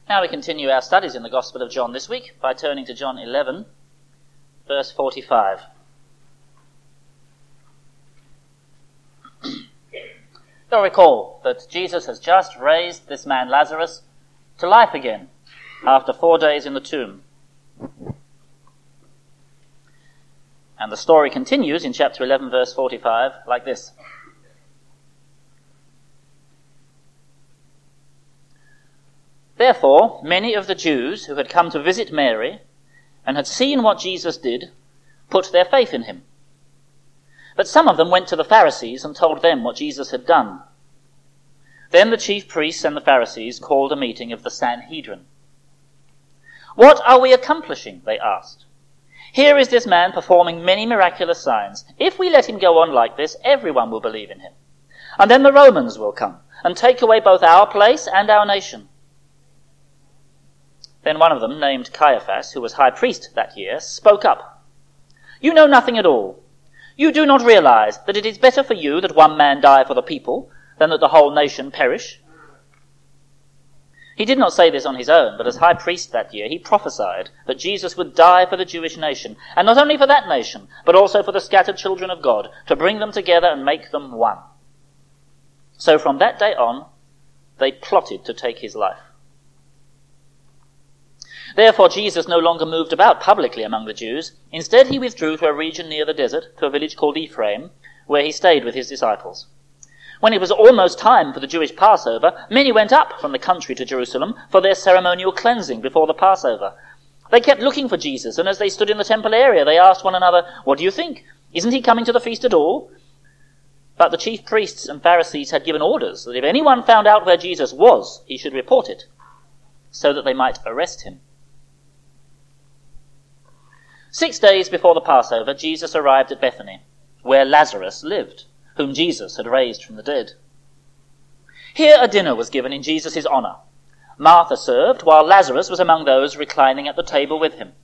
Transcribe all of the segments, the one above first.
Now we continue our studies in the Gospel of John this week by turning to John 11, verse 45. You'll recall that Jesus has just raised this man Lazarus to life again after 4 days in the tomb. And the story continues in chapter 11, verse 45, like this. Therefore, many of the Jews who had come to visit Mary and had seen what Jesus did put their faith in him. But some of them went to the Pharisees and told them what Jesus had done. Then the chief priests and the Pharisees called a meeting of the Sanhedrin. "What are we accomplishing?" they asked. "Here is this man performing many miraculous signs. If we let him go on like this, everyone will believe in him. And then the Romans will come and take away both our place and our nation." Then one of them, named Caiaphas, who was high priest that year, spoke up. "You know nothing at all. You do not realize that it is better for you that one man die for the people than that the whole nation perish?" He did not say this on his own, but as high priest that year, he prophesied that Jesus would die for the Jewish nation, and not only for that nation, but also for the scattered children of God, to bring them together and make them one. So from that day on, they plotted to take his life. Therefore Jesus no longer moved about publicly among the Jews. Instead he withdrew to a region near the desert, to a village called Ephraim, where he stayed with his disciples. When it was almost time for the Jewish Passover, many went up from the country to Jerusalem for their ceremonial cleansing before the Passover. They kept looking for Jesus, and as they stood in the temple area, they asked one another, "What do you think? Isn't he coming to the feast at all?" But the chief priests and Pharisees had given orders that if anyone found out where Jesus was, he should report it, so that they might arrest him. 6 days before the Passover, Jesus arrived at Bethany, where Lazarus lived, whom Jesus had raised from the dead. Here a dinner was given in Jesus' honor. Martha served, while Lazarus was among those reclining at the table with him.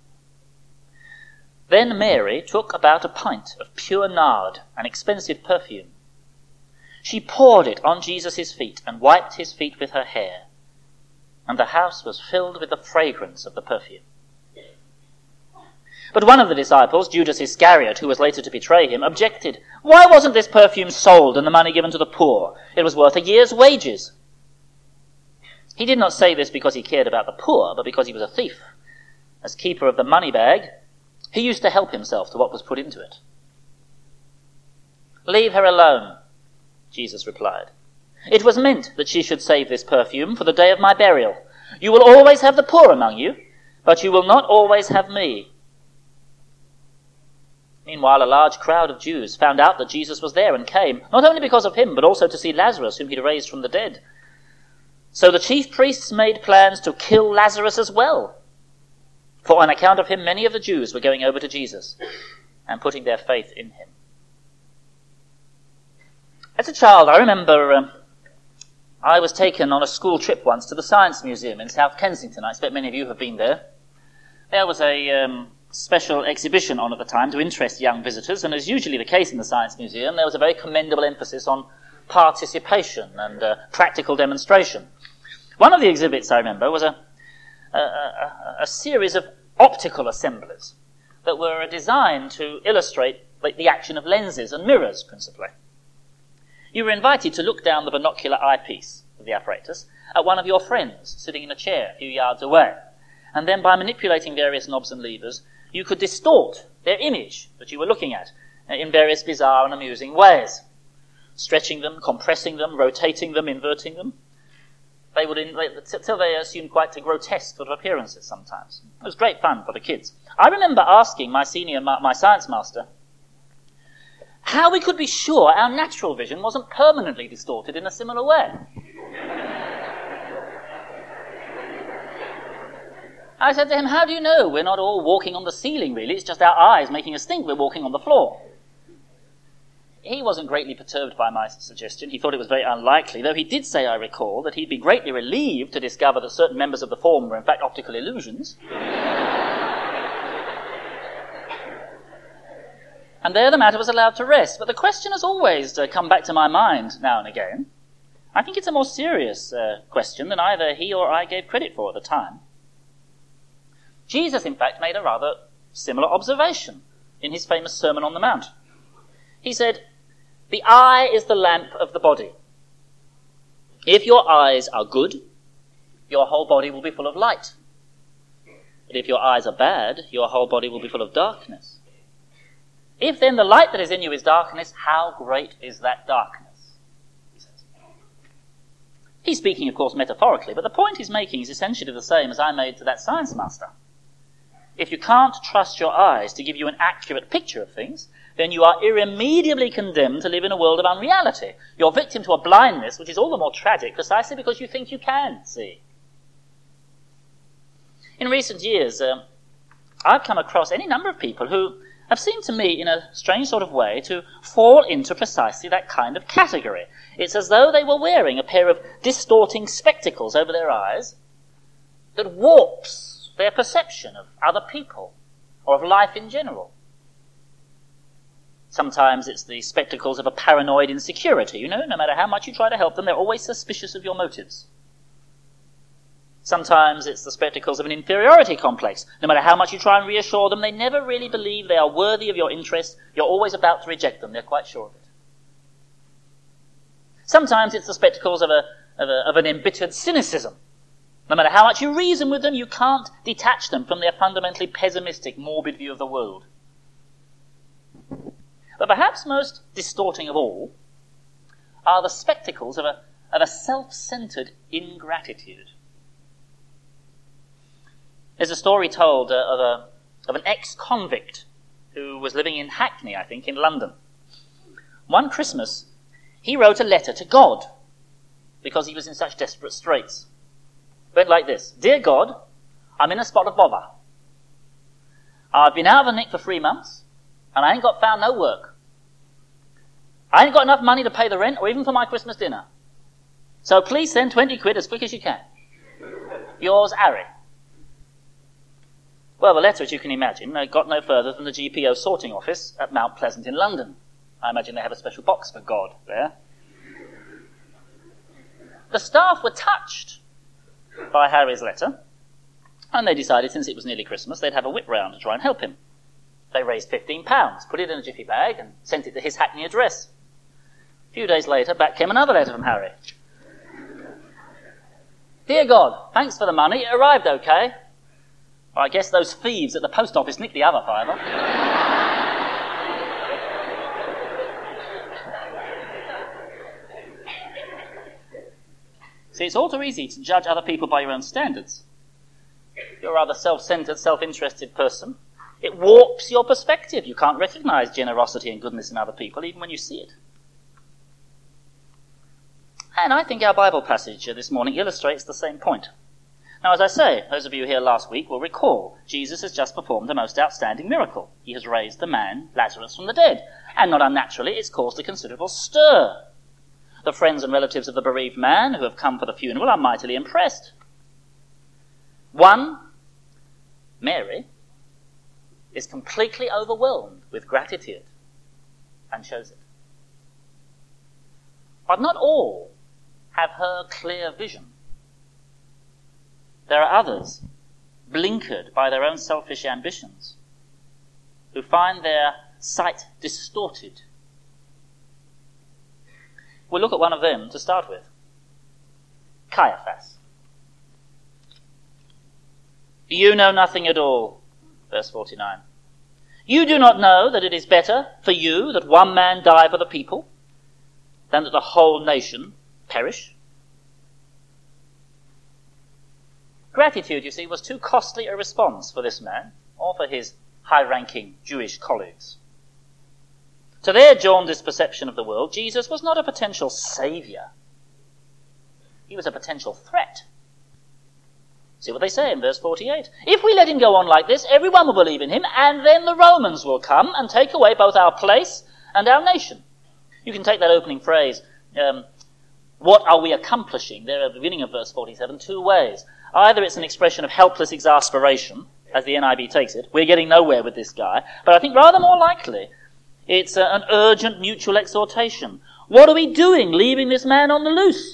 Then Mary took about a pint of pure nard, an expensive perfume. She poured it on Jesus' feet and wiped his feet with her hair, and the house was filled with the fragrance of the perfume. But one of the disciples, Judas Iscariot, who was later to betray him, objected. "Why wasn't this perfume sold and the money given to the poor? It was worth a year's wages." He did not say this because he cared about the poor, but because he was a thief. As keeper of the money bag, he used to help himself to what was put into it. "Leave her alone," Jesus replied. "It was meant that she should save this perfume for the day of my burial. You will always have the poor among you, but you will not always have me." Meanwhile, a large crowd of Jews found out that Jesus was there and came, not only because of him, but also to see Lazarus, whom he'd raised from the dead. So the chief priests made plans to kill Lazarus as well. For on account of him, many of the Jews were going over to Jesus and putting their faith in him. As a child, I remember I was taken on a school trip once to the Science Museum in South Kensington. I expect many of you have been there. There was a special exhibition on at the time to interest young visitors, and as usually the case in the Science Museum, there was a very commendable emphasis on participation and practical demonstration. One of the exhibits, I remember, was a series of optical assemblies that were designed to illustrate the action of lenses and mirrors, principally. You were invited to look down the binocular eyepiece of the apparatus at one of your friends sitting in a chair a few yards away, and then by manipulating various knobs and levers, you could distort their image that you were looking at in various bizarre and amusing ways, stretching them, compressing them, rotating them, inverting them. Till they assumed quite grotesque sort of appearances sometimes. It was great fun for the kids. I remember asking my science master, how we could be sure our natural vision wasn't permanently distorted in a similar way. I said to him, "How do you know? We're not all walking on the ceiling, really. It's just our eyes making us think we're walking on the floor." He wasn't greatly perturbed by my suggestion. He thought it was very unlikely, though he did say, I recall, that he'd be greatly relieved to discover that certain members of the form were in fact optical illusions. And there the matter was allowed to rest. But the question has always come back to my mind now and again. I think it's a more serious question than either he or I gave credit for at the time. Jesus, in fact, made a rather similar observation in his famous Sermon on the Mount. He said, "The eye is the lamp of the body. If your eyes are good, your whole body will be full of light. But if your eyes are bad, your whole body will be full of darkness. If then the light that is in you is darkness, how great is that darkness?" He says. He's speaking, of course, metaphorically, but the point he's making is essentially the same as I made to that science master. If you can't trust your eyes to give you an accurate picture of things, then you are irremediably condemned to live in a world of unreality. You're victim to a blindness which is all the more tragic precisely because you think you can see. In recent years, I've come across any number of people who have seemed to me, in a strange sort of way, to fall into precisely that kind of category. It's as though they were wearing a pair of distorting spectacles over their eyes that warps their perception of other people or of life in general. Sometimes it's the spectacles of a paranoid insecurity. No matter how much you try to help them, they're always suspicious of your motives. Sometimes it's the spectacles of an inferiority complex. No matter how much you try and reassure them, they never really believe they are worthy of your interest. You're always about to reject them. They're quite sure of it. Sometimes it's the spectacles of an embittered cynicism. No matter how much you reason with them, you can't detach them from their fundamentally pessimistic, morbid view of the world. But perhaps most distorting of all are the spectacles of a self-centered ingratitude. There's a story told of an ex-convict who was living in Hackney, I think, in London. One Christmas, he wrote a letter to God because he was in such desperate straits. It went like this: "Dear God, I'm in a spot of bother. I've been out of the nick for 3 months, and I ain't found no work. I ain't got enough money to pay the rent or even for my Christmas dinner. So please send 20 quid as quick as you can. Yours, Harry." Well, the letter, as you can imagine, got no further than the GPO sorting office at Mount Pleasant in London. I imagine they have a special box for God there. The staff were touched by Harry's letter, and they decided, since it was nearly Christmas, they'd have a whip round to try and help him. They raised £15, put it in a jiffy bag, and sent it to his Hackney address. A few days later, back came another letter from Harry. "Dear God, thanks for the money. It arrived okay. Well, I guess those thieves at the post office nicked the other £5. See, it's all too easy to judge other people by your own standards. If you're a rather self-centered, self-interested person, it warps your perspective. You can't recognize generosity and goodness in other people, even when you see it. And I think our Bible passage this morning illustrates the same point. Now, as I say, those of you here last week will recall Jesus has just performed a most outstanding miracle. He has raised the man, Lazarus, from the dead. And not unnaturally, it's caused a considerable stir. The friends and relatives of the bereaved man who have come for the funeral are mightily impressed. One, Mary, is completely overwhelmed with gratitude and shows it. But not all have her clear vision. There are others, blinkered by their own selfish ambitions, who find their sight distorted. We'll look at one of them to start with. Caiaphas. "You know nothing at all," verse 49. "You do not know that it is better for you that one man die for the people than that the whole nation perish?" Gratitude, you see, was too costly a response for this man or for his high-ranking Jewish colleagues. To their jaundiced perception of the world, Jesus was not a potential saviour. He was a potential threat. See what they say in verse 48. "If we let him go on like this, everyone will believe in him, and then the Romans will come and take away both our place and our nation." You can take that opening phrase, "what are we accomplishing?" there at the beginning of verse 47, two ways. Either it's an expression of helpless exasperation, as the NIV takes it, we're getting nowhere with this guy, but I think rather more likely it's an urgent mutual exhortation. What are we doing leaving this man on the loose?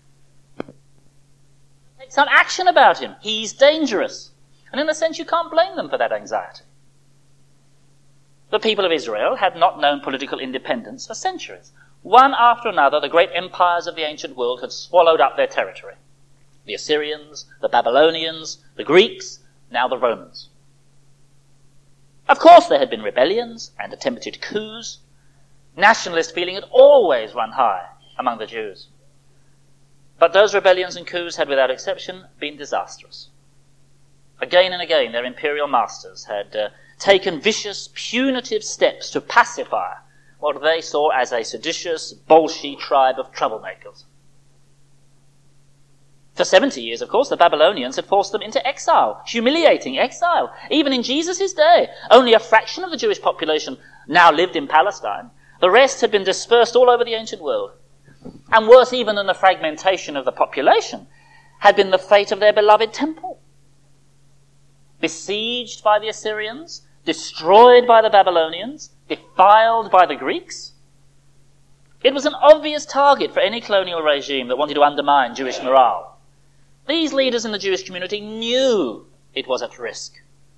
Take some action about him. He's dangerous. And in a sense, you can't blame them for that anxiety. The people of Israel had not known political independence for centuries. One after another, the great empires of the ancient world had swallowed up their territory. The Assyrians, the Babylonians, the Greeks, now the Romans. Of course, there had been rebellions and attempted coups. Nationalist feeling had always run high among the Jews. But those rebellions and coups had, without exception, been disastrous. Again and again, their imperial masters had taken vicious, punitive steps to pacify what they saw as a seditious, Bolshevik tribe of troublemakers. For 70 years, of course, the Babylonians had forced them into exile, humiliating exile. Even in Jesus' day, only a fraction of the Jewish population now lived in Palestine. The rest had been dispersed all over the ancient world. And worse even than the fragmentation of the population had been the fate of their beloved temple. Besieged by the Assyrians, destroyed by the Babylonians, defiled by the Greeks. It was an obvious target for any colonial regime that wanted to undermine Jewish morale. These leaders in the Jewish community knew it was at risk.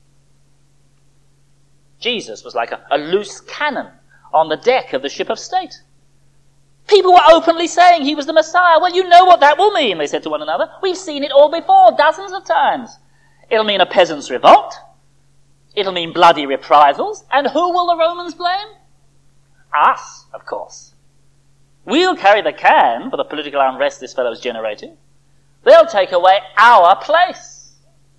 Jesus was like a loose cannon on the deck of the ship of state. People were openly saying he was the Messiah. Well, you know what that will mean, they said to one another. We've seen it all before, dozens of times. It'll mean a peasants' revolt. It'll mean bloody reprisals. And who will the Romans blame? Us, of course. We'll carry the can for the political unrest this fellow's generating. They'll take away our place.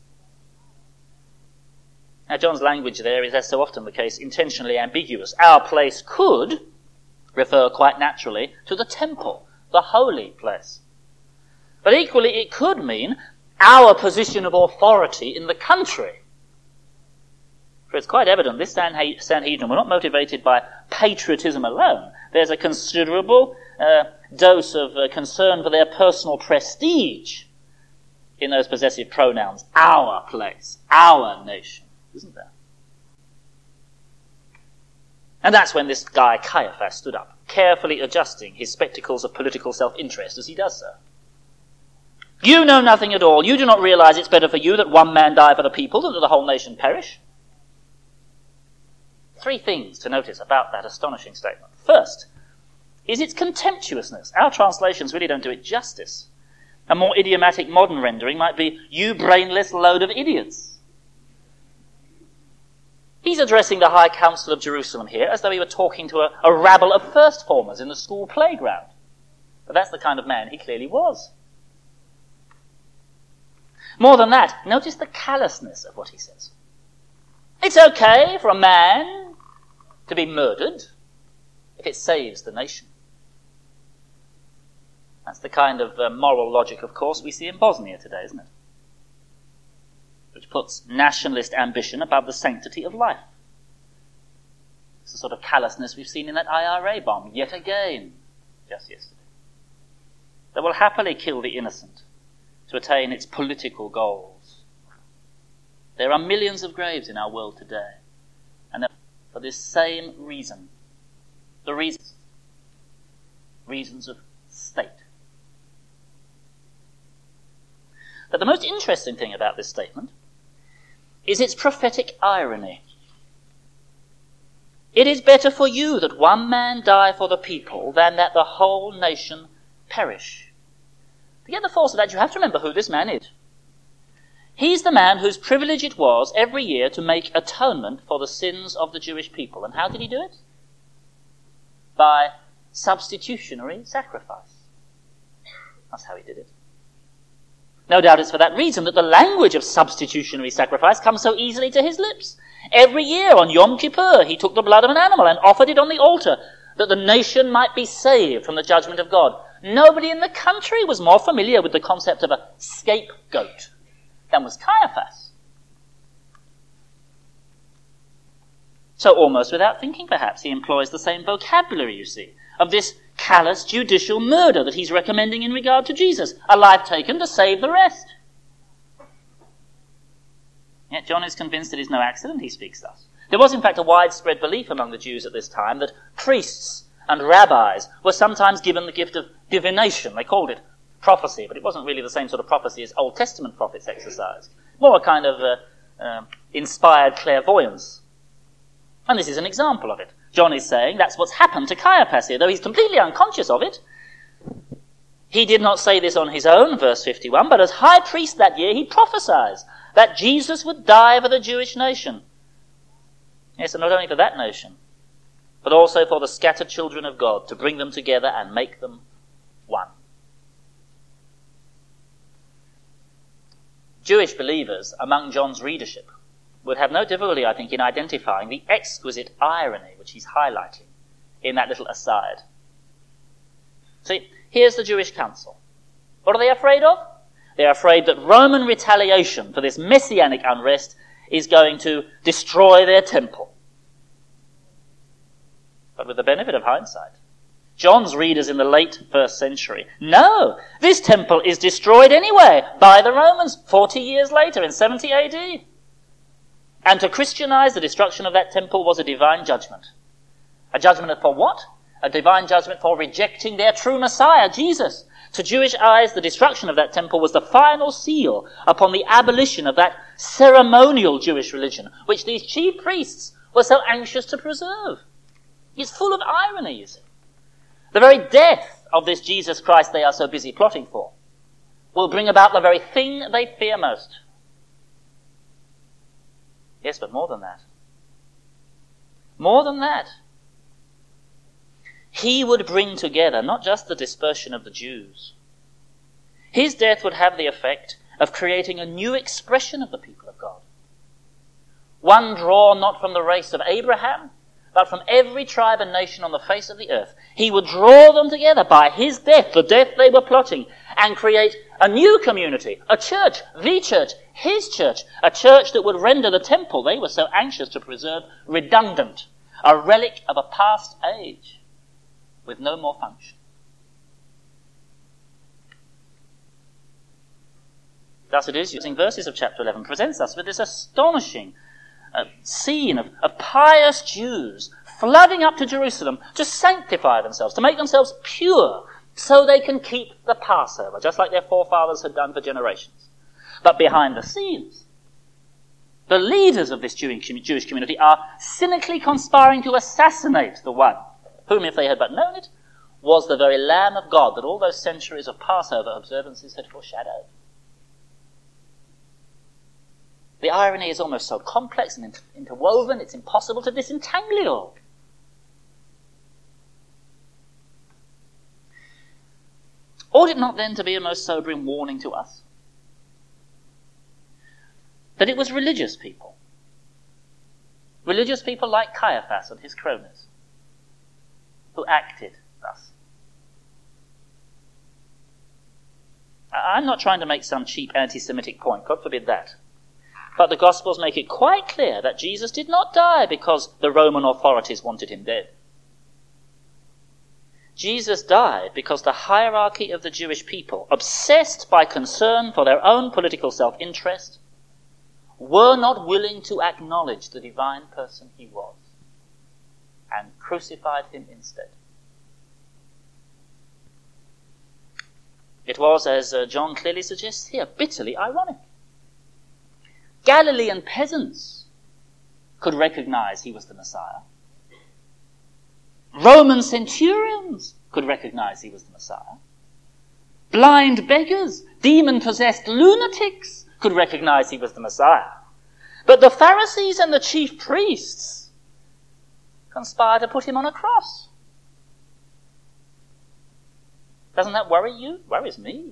Now, John's language there is, as so often the case, intentionally ambiguous. Our place could refer quite naturally to the temple, the holy place. But equally, it could mean our position of authority in the country. For it's quite evident this Sanhedrin were not motivated by patriotism alone. There's a considerable dose of concern for their personal prestige in those possessive pronouns. Our place, our nation, isn't there? And that's when this guy Caiaphas stood up, carefully adjusting his spectacles of political self-interest as he does so. You know nothing at all. You do not realize it's better for you that one man die for the people than that the whole nation perish. 3 things to notice about that astonishing statement. First is its contemptuousness. Our translations really don't do it justice. A more idiomatic modern rendering might be, you brainless load of idiots. He's addressing the High Council of Jerusalem here as though he were talking to a rabble of first-formers in the school playground. But that's the kind of man he clearly was. More than that, notice the callousness of what he says. It's okay for a man to be murdered if it saves the nation. That's the kind of moral logic, of course, we see in Bosnia today, isn't it? Which puts nationalist ambition above the sanctity of life. It's the sort of callousness we've seen in that IRA bomb yet again, just yesterday. That will happily kill the innocent to attain its political goals. There are millions of graves in our world today, and for this same reason, the reasons of state. But the most interesting thing about this statement is its prophetic irony. It is better for you that one man die for the people than that the whole nation perish. To get the force of that, you have to remember who this man is. He's the man whose privilege it was every year to make atonement for the sins of the Jewish people. And how did he do it? By substitutionary sacrifice. That's how he did it. No doubt it's for that reason that the language of substitutionary sacrifice comes so easily to his lips. Every year on Yom Kippur, he took the blood of an animal and offered it on the altar that the nation might be saved from the judgment of God. Nobody in the country was more familiar with the concept of a scapegoat than was Caiaphas. So almost without thinking, perhaps, he employs the same vocabulary, you see, of this callous judicial murder that he's recommending in regard to Jesus, a life taken to save the rest. Yet John is convinced it is no accident he speaks thus. There was, in fact, a widespread belief among the Jews at this time that priests and rabbis were sometimes given the gift of divination. They called it prophecy, but it wasn't really the same sort of prophecy as Old Testament prophets exercised. More a kind of inspired clairvoyance. And this is an example of it. John is saying that's what's happened to Caiaphas here, though he's completely unconscious of it. He did not say this on his own, verse 51, but as high priest that year he prophesies that Jesus would die for the Jewish nation. Yes, and not only for that nation, but also for the scattered children of God, to bring them together and make them one. Jewish believers among John's readership would have no difficulty, I think, in identifying the exquisite irony which he's highlighting in that little aside. See, here's the Jewish council. What are they afraid of? They're afraid that Roman retaliation for this messianic unrest is going to destroy their temple. But with the benefit of hindsight, John's readers in the late 1st century know this temple is destroyed anyway by the Romans 40 years later in 70 AD. And to Christianize the destruction of that temple was a divine judgment. A judgment for what? A divine judgment for rejecting their true Messiah, Jesus. To Jewish eyes, the destruction of that temple was the final seal upon the abolition of that ceremonial Jewish religion, which these chief priests were so anxious to preserve. It's full of irony, you see. The very death of this Jesus Christ they are so busy plotting for will bring about the very thing they fear most. Yes, but more than that. More than that. He would bring together not just the dispersion of the Jews. His death would have the effect of creating a new expression of the people of God. One drawn not from the race of Abraham, but from every tribe and nation on the face of the earth. He would draw them together by his death, the death they were plotting, and create a new community, a church, the church, his church, a church that would render the temple they were so anxious to preserve redundant, a relic of a past age with no more function. Thus it is, using verses of chapter 11, presents us with this astonishing scene of pious Jews flooding up to Jerusalem to sanctify themselves, to make themselves pure, so they can keep the Passover, just like their forefathers had done for generations. But behind the scenes, the leaders of this Jewish community are cynically conspiring to assassinate the one whom, if they had but known it, was the very Lamb of God that all those centuries of Passover observances had foreshadowed. The irony is almost so complex and interwoven, it's impossible to disentangle it all. Ought it not then to be a most sobering warning to us that it was religious people like Caiaphas and his cronies, who acted thus? I'm not trying to make some cheap anti-Semitic point, God forbid that. But the Gospels make it quite clear that Jesus did not die because the Roman authorities wanted him dead. Jesus died because the hierarchy of the Jewish people, obsessed by concern for their own political self-interest, were not willing to acknowledge the divine person he was, and crucified him instead. It was, as John clearly suggests here, bitterly ironic. Galilean peasants could recognize he was the Messiah. Roman centurions could recognize he was the Messiah. Blind beggars, demon-possessed lunatics could recognize he was the Messiah. But the Pharisees and the chief priests conspired to put him on a cross. Doesn't that worry you? It worries me.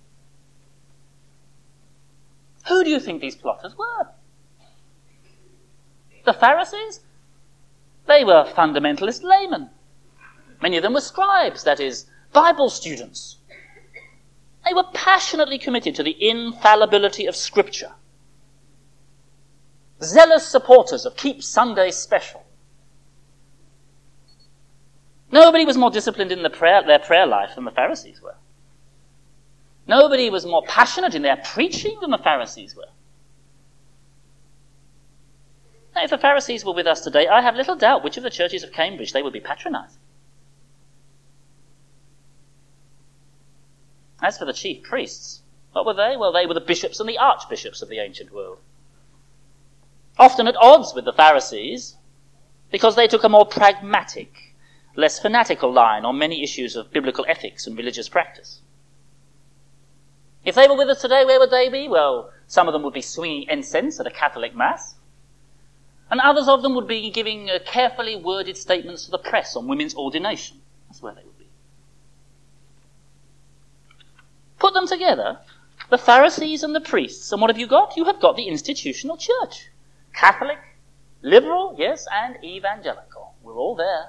Who do you think these plotters were? The Pharisees? They were fundamentalist laymen. Many of them were scribes, that is, Bible students. They were passionately committed to the infallibility of Scripture. Zealous supporters of Keep Sunday Special. Nobody was more disciplined in their prayer life than the Pharisees were. Nobody was more passionate in their preaching than the Pharisees were. Now, if the Pharisees were with us today, I have little doubt which of the churches of Cambridge they would be patronizing. As for the chief priests, what were they? Well, they were the bishops and the archbishops of the ancient world. Often at odds with the Pharisees, because they took a more pragmatic, less fanatical line on many issues of biblical ethics and religious practice. If they were with us today, where would they be? Well, some of them would be swinging incense at a Catholic mass, and others of them would be giving carefully worded statements to the press on women's ordination. That's where they would be. Put them together, the Pharisees and the priests, and what have you got? You have got the institutional church. Catholic, liberal, yes, and evangelical. We're all there.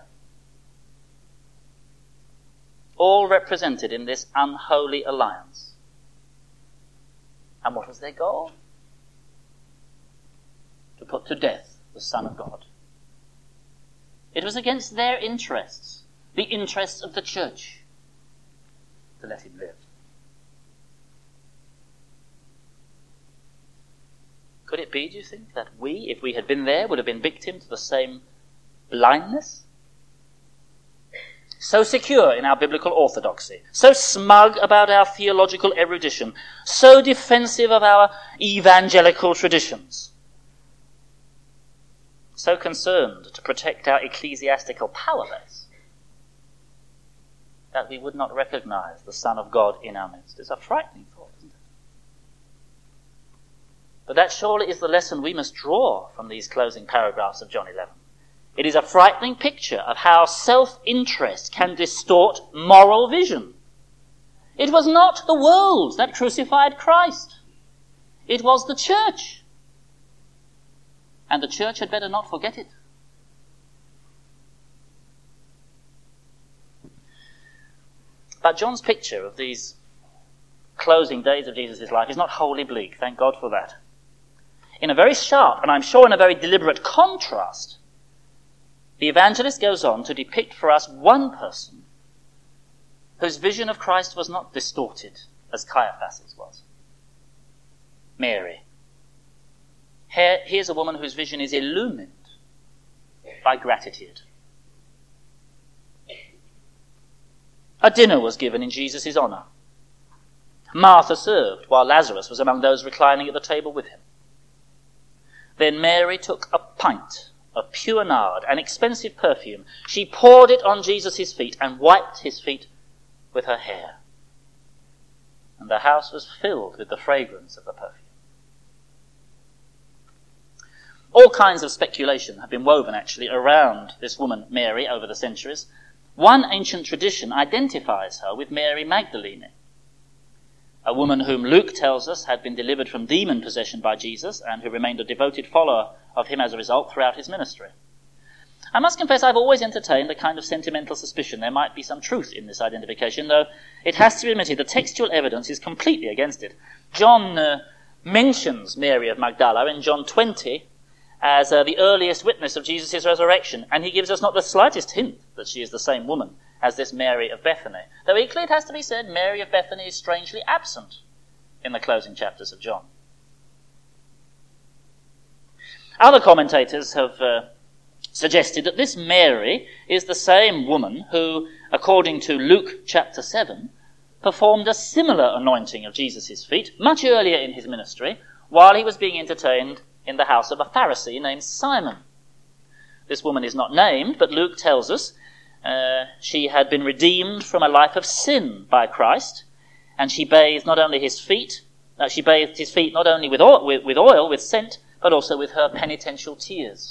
All represented in this unholy alliance. And what was their goal? To put to death the Son of God. It was against their interests, the interests of the church, to let him live. Could it be, do you think, that we, if we had been there, would have been victim to the same blindness? So secure in our biblical orthodoxy, so smug about our theological erudition, so defensive of our evangelical traditions, so concerned to protect our ecclesiastical power base, that we would not recognize the Son of God in our midst. It's a frightening thought, isn't it? But that surely is the lesson we must draw from these closing paragraphs of John 11. It is a frightening picture of how self-interest can distort moral vision. It was not the world that crucified Christ. It was the church. And the church had better not forget it. But John's picture of these closing days of Jesus' life is not wholly bleak, thank God for that. In a very sharp, and I'm sure in a very deliberate contrast, the evangelist goes on to depict for us one person whose vision of Christ was not distorted as Caiaphas's was. Mary. Here's a woman whose vision is illumined by gratitude. A dinner was given in Jesus' honour. Martha served while Lazarus was among those reclining at the table with him. Then Mary took a pint of pure nard, an expensive perfume. She poured it on Jesus' feet and wiped his feet with her hair. And the house was filled with the fragrance of the perfume. All kinds of speculation have been woven, actually, around this woman, Mary, over the centuries. One ancient tradition identifies her with Mary Magdalene, a woman whom Luke tells us had been delivered from demon possession by Jesus and who remained a devoted follower of him as a result throughout his ministry. I must confess I've always entertained a kind of sentimental suspicion there might be some truth in this identification, though it has to be admitted the textual evidence is completely against it. John mentions Mary of Magdala in John 20 as the earliest witness of Jesus' resurrection, and he gives us not the slightest hint that she is the same woman as this Mary of Bethany. Though equally it has to be said, Mary of Bethany is strangely absent in the closing chapters of John. Other commentators have suggested that this Mary is the same woman who, according to Luke chapter 7, performed a similar anointing of Jesus' feet much earlier in his ministry while he was being entertained in the house of a Pharisee named Simon. This woman is not named, but Luke tells us she had been redeemed from a life of sin by Christ, and she bathed not only his feet, she bathed his feet not only with oil, with scent, but also with her penitential tears.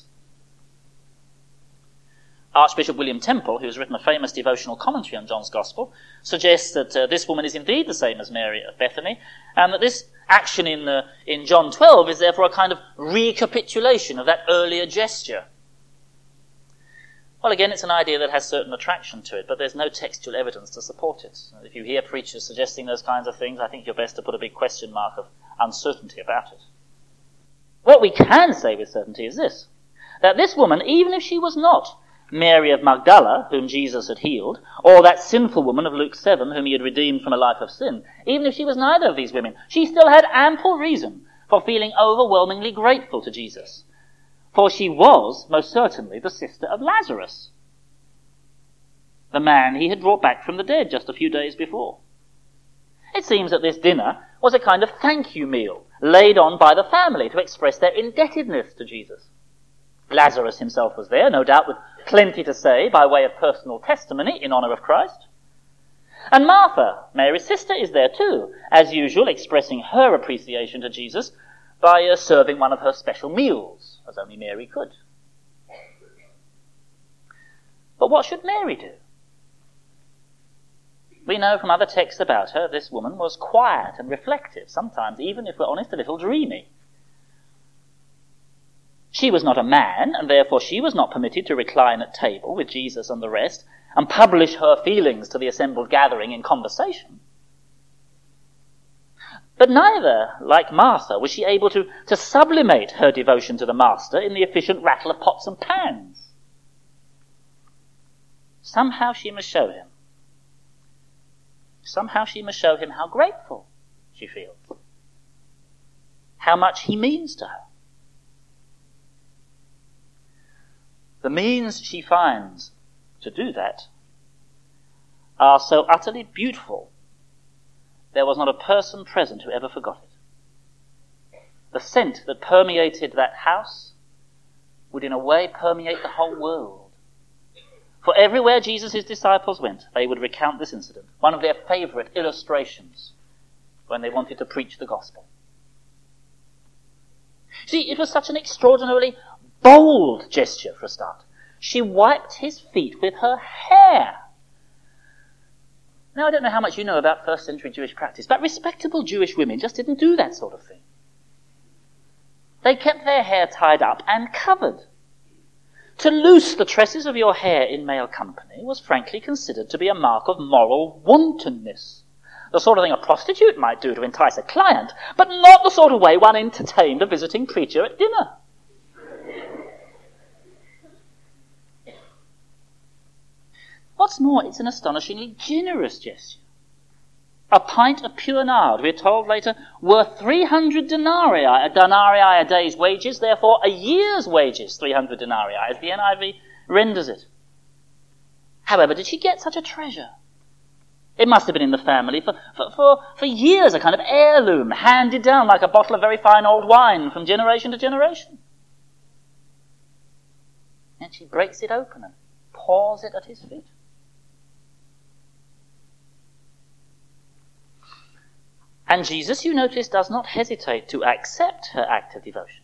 Archbishop William Temple, who has written a famous devotional commentary on John's Gospel, suggests that this woman is indeed the same as Mary of Bethany, and that this action in John 12 is therefore a kind of recapitulation of that earlier gesture. Well, again, it's an idea that has certain attraction to it, but there's no textual evidence to support it. If you hear preachers suggesting those kinds of things, I think you're best to put a big question mark of uncertainty about it. What we can say with certainty is this, that this woman, even if she was not Mary of Magdala, whom Jesus had healed, or that sinful woman of Luke 7, whom he had redeemed from a life of sin, even if she was neither of these women, she still had ample reason for feeling overwhelmingly grateful to Jesus. For she was, most certainly, the sister of Lazarus, the man he had brought back from the dead just a few days before. It seems that this dinner was a kind of thank you meal laid on by the family to express their indebtedness to Jesus. Lazarus himself was there, no doubt with plenty to say by way of personal testimony in honour of Christ. And Martha, Mary's sister, is there too, as usual, expressing her appreciation to Jesus by serving one of her special meals, as only Mary could. But what should Mary do? We know from other texts about her, this woman was quiet and reflective, sometimes, even if we're honest, a little dreamy. She was not a man, and therefore she was not permitted to recline at table with Jesus and the rest and publish her feelings to the assembled gathering in conversation. But neither, like Martha, was she able to sublimate her devotion to the Master in the efficient rattle of pots and pans. Somehow she must show him how grateful she feels, how much he means to her. The means she finds to do that are so utterly beautiful, there was not a person present who ever forgot it. The scent that permeated that house would in a way permeate the whole world. For everywhere Jesus' disciples went, they would recount this incident, one of their favourite illustrations when they wanted to preach the gospel. See, it was such an extraordinarily bold gesture for a start. She wiped his feet with her hair. Now, I don't know how much you know about first century Jewish practice, but respectable Jewish women just didn't do that sort of thing. They kept their hair tied up and covered. To loose the tresses of your hair in male company was frankly considered to be a mark of moral wantonness. The sort of thing a prostitute might do to entice a client, but not the sort of way one entertained a visiting preacher at dinner. What's more, it's an astonishingly generous gesture. A pint of pure nard, we're told later, worth 300 denarii. A denarii a day's wages, therefore a year's wages, 300 denarii, as the NIV renders it. However, did she get such a treasure? It must have been in the family for years, a kind of heirloom, handed down like a bottle of very fine old wine from generation to generation. And she breaks it open and pours it at his feet. And Jesus, you notice, does not hesitate to accept her act of devotion.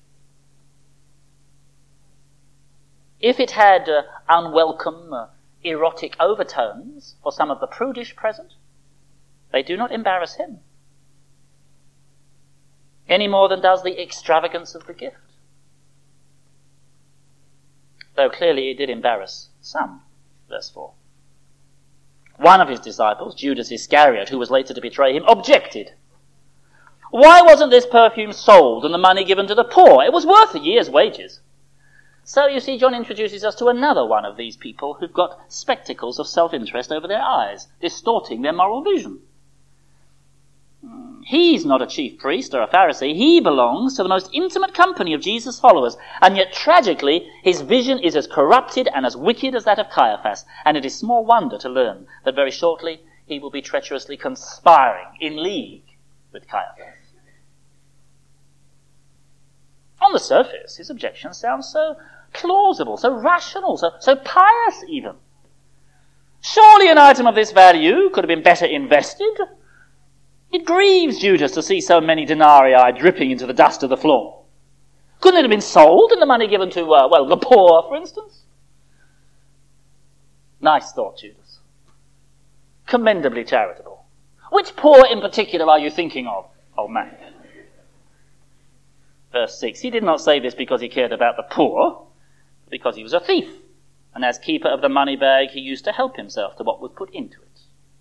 If it had unwelcome, erotic overtones for some of the prudish present, they do not embarrass him, any more than does the extravagance of the gift. Though clearly it did embarrass some, verse 4. One of his disciples, Judas Iscariot, who was later to betray him, objected. Why wasn't this perfume sold and the money given to the poor? It was worth a year's wages. So, you see, John introduces us to another one of these people who've got spectacles of self-interest over their eyes, distorting their moral vision. He's not a chief priest or a Pharisee. He belongs to the most intimate company of Jesus' followers, and yet, tragically, his vision is as corrupted and as wicked as that of Caiaphas, and it is small wonder to learn that very shortly he will be treacherously conspiring in league with Caiaphas. On the surface, his objection sounds so plausible, so rational, so pious even. Surely an item of this value could have been better invested. It grieves Judas to see so many denarii dripping into the dust of the floor. Couldn't it have been sold and the money given to, the poor, for instance? Nice thought, Judas. Commendably charitable. Which poor in particular are you thinking of, old man? Verse 6, he did not say this because he cared about the poor, but because he was a thief, and as keeper of the money bag he used to help himself to what was put into it.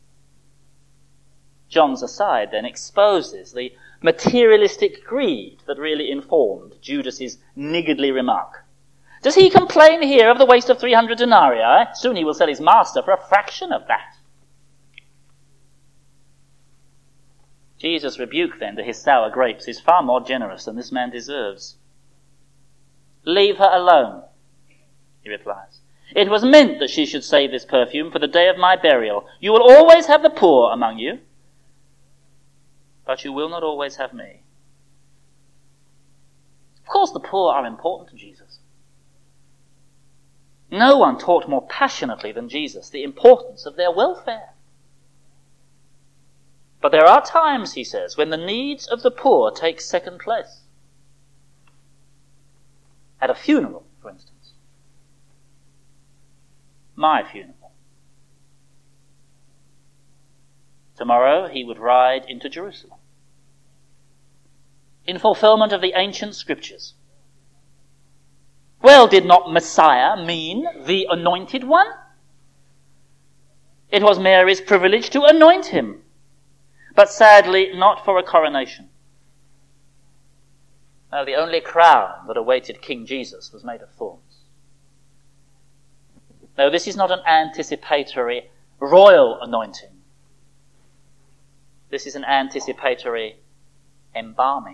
John's aside then exposes the materialistic greed that really informed Judas's niggardly remark. Does he complain here of the waste of 300 denarii? Soon he will sell his master for a fraction of that. Jesus' rebuke then to his sour grapes is far more generous than this man deserves. Leave her alone, he replies. It was meant that she should save this perfume for the day of my burial. You will always have the poor among you, but you will not always have me. Of course, the poor are important to Jesus. No one talked more passionately than Jesus the importance of their welfare. But there are times, he says, when the needs of the poor take second place. At a funeral, for instance. My funeral. Tomorrow he would ride into Jerusalem. In fulfillment of the ancient scriptures. Well, did not Messiah mean the anointed one? It was Mary's privilege to anoint him, but sadly not for a coronation. No, the only crown that awaited King Jesus was made of thorns. No, this is not an anticipatory royal anointing. This is an anticipatory embalming.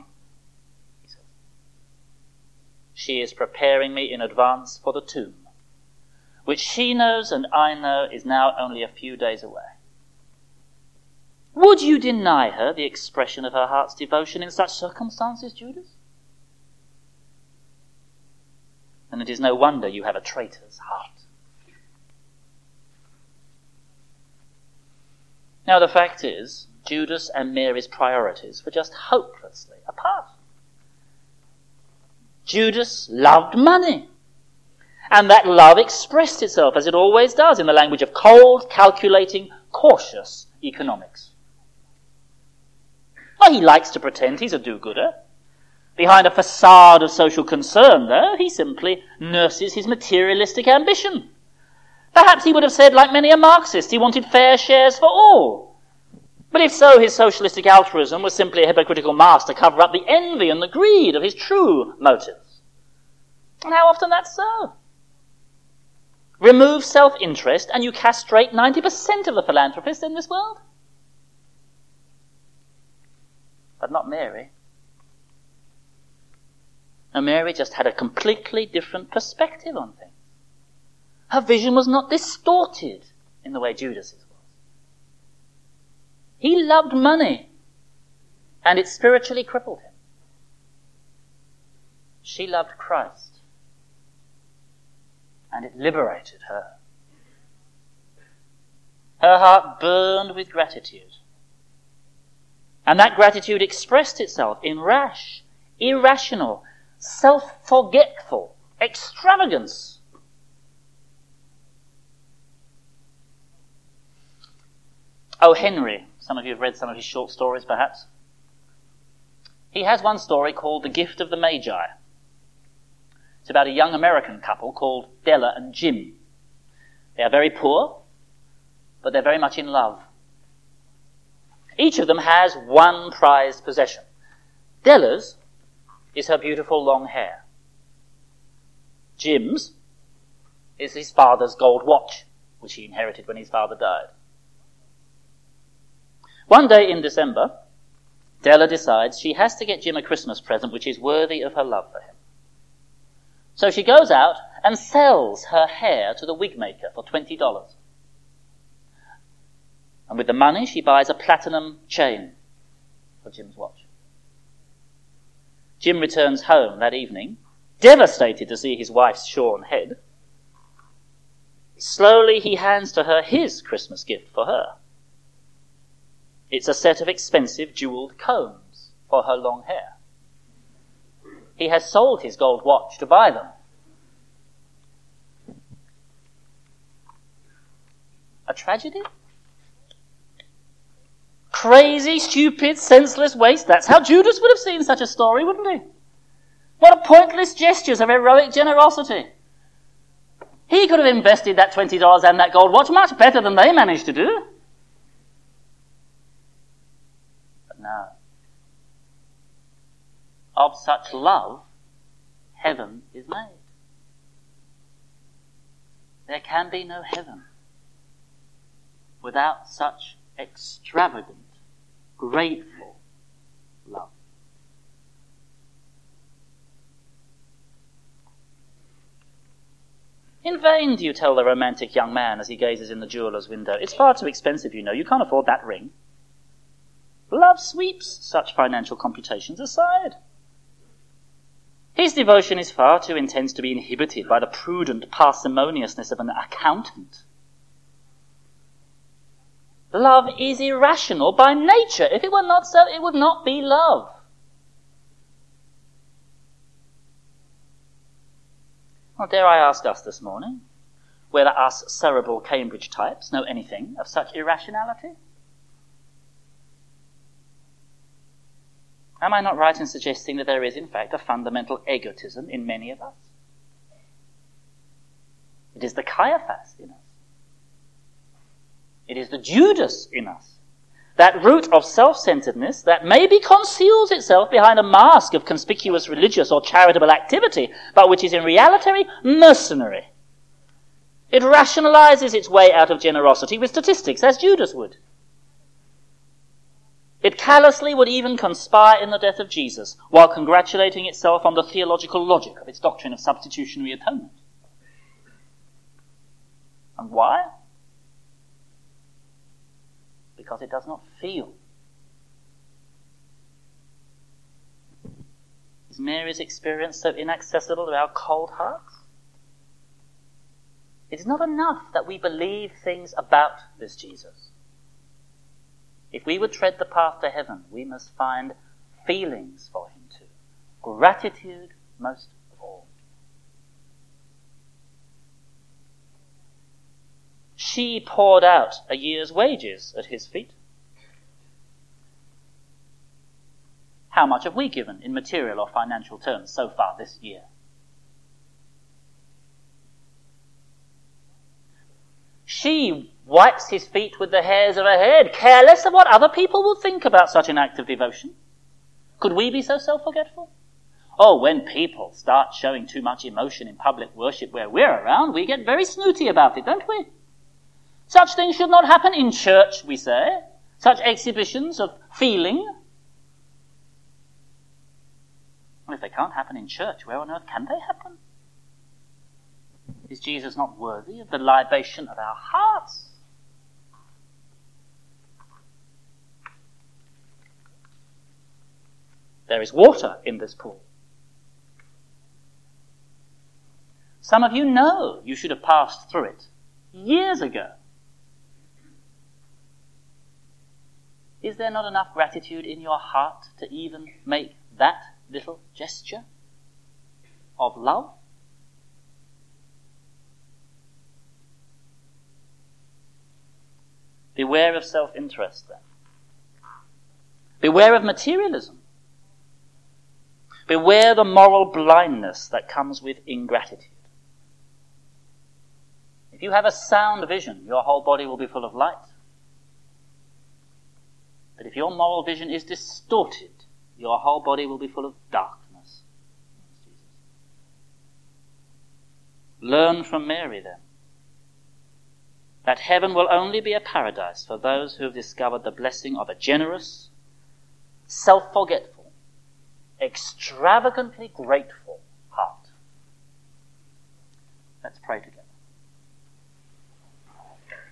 She is preparing me in advance for the tomb, which she knows and I know is now only a few days away. Would you deny her the expression of her heart's devotion in such circumstances, Judas? And it is no wonder you have a traitor's heart. Now the fact is, Judas and Mary's priorities were just hopelessly apart. Judas loved money. And that love expressed itself, as it always does, in the language of cold, calculating, cautious economics. Well, he likes to pretend he's a do-gooder. Behind a facade of social concern, though, he simply nurses his materialistic ambition. Perhaps he would have said, like many a Marxist, he wanted fair shares for all. But if so, his socialistic altruism was simply a hypocritical mask to cover up the envy and the greed of his true motives. And how often that's so? Remove self-interest and you castrate 90% of the philanthropists in this world. But not Mary. No, Mary just had a completely different perspective on things. Her vision was not distorted in the way Judas's was. He loved money, and it spiritually crippled him. She loved Christ, and it liberated her. Her heart burned with gratitude, and that gratitude expressed itself in rash, irrational, self-forgetful extravagance. O. Henry, some of you have read some of his short stories perhaps. He has one story called The Gift of the Magi. It's about a young American couple called Della and Jim. They are very poor, but they're very much in love. Each of them has one prized possession. Della's is her beautiful long hair. Jim's is his father's gold watch, which he inherited when his father died. One day in December, Della decides she has to get Jim a Christmas present which is worthy of her love for him. So she goes out and sells her hair to the wig maker for $20. And with the money, she buys a platinum chain for Jim's watch. Jim returns home that evening, devastated to see his wife's shorn head. Slowly, he hands to her his Christmas gift for her. It's a set of expensive jeweled combs for her long hair. He has sold his gold watch to buy them. A tragedy? Crazy, stupid, senseless waste. That's how Judas would have seen such a story, wouldn't he? What a pointless gestures of heroic generosity. He could have invested that $20 and that gold watch much better than they managed to do. But no. Of such love, heaven is made. There can be no heaven without such extravagant, grateful love. In vain do you tell the romantic young man as he gazes in the jeweller's window, "It's far too expensive, you know. You can't afford that ring." Love sweeps such financial computations aside. His devotion is far too intense to be inhibited by the prudent parsimoniousness of an accountant. Love is irrational by nature. If it were not so, it would not be love. Well, dare I ask us this morning, whether us cerebral Cambridge types know anything of such irrationality? Am I not right in suggesting that there is, in fact, a fundamental egotism in many of us? It is the Caiaphas in us. It is the Judas in us. That root of self-centeredness that maybe conceals itself behind a mask of conspicuous religious or charitable activity, but which is in reality mercenary. It rationalizes its way out of generosity with statistics, as Judas would. It callously would even conspire in the death of Jesus, while congratulating itself on the theological logic of its doctrine of substitutionary atonement. And why? Because it does not feel. Is Mary's experience so inaccessible to our cold hearts? It is not enough that we believe things about this Jesus. If we would tread the path to heaven, we must find feelings for him too. Gratitude most of all. She poured out a year's wages at his feet. How much have we given in material or financial terms so far this year? She wipes his feet with the hairs of her head, careless of what other people will think about such an act of devotion. Could we be so self-forgetful? Oh, when people start showing too much emotion in public worship where we're around, we get very snooty about it, don't we? Such things should not happen in church, we say. Such exhibitions of feeling. Well, if they can't happen in church, where on earth can they happen? Is Jesus not worthy of the libation of our hearts? There is water in this pool. Some of you know you should have passed through it years ago. Is there not enough gratitude in your heart to even make that little gesture of love? Beware of self-interest then. Beware of materialism. Beware the moral blindness that comes with ingratitude. If you have a sound vision, your whole body will be full of light. But if your moral vision is distorted, your whole body will be full of darkness. Learn from Mary then, that heaven will only be a paradise for those who have discovered the blessing of a generous, self-forgetful, extravagantly grateful heart. Let's pray together.